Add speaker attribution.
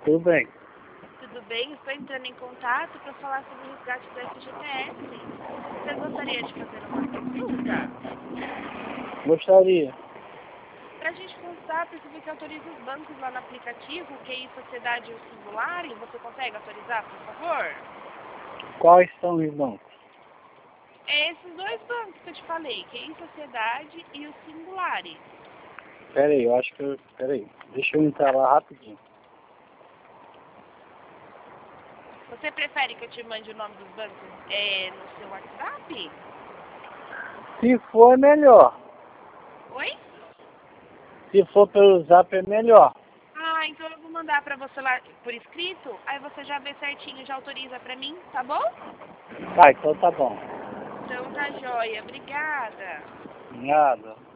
Speaker 1: tudo bem.
Speaker 2: Tudo bem? Estou entrando em contato para falar sobre o resgate do FGTS. Você gostaria de fazer uma consulta?
Speaker 1: Gostaria.
Speaker 2: Para a gente consultar, precisa que autorize os bancos lá no aplicativo, QI Sociedade e o Singular. Você consegue autorizar, por favor?
Speaker 1: Quais são os bancos?
Speaker 2: É esses dois bancos que eu te falei, QI Sociedade e o Singular.
Speaker 1: Peraí, eu acho que eu... Peraí, deixa eu entrar lá rapidinho.
Speaker 2: Você prefere que eu te mande o nome dos bancos no seu WhatsApp?
Speaker 1: Se for, é melhor.
Speaker 2: Oi?
Speaker 1: Se for pelo Zap, é melhor.
Speaker 2: Ah, então eu vou mandar para você lá por escrito, aí você já vê certinho, já autoriza para mim, tá bom?
Speaker 1: Tá, então tá bom.
Speaker 2: Então tá joia, obrigada.
Speaker 1: Nada.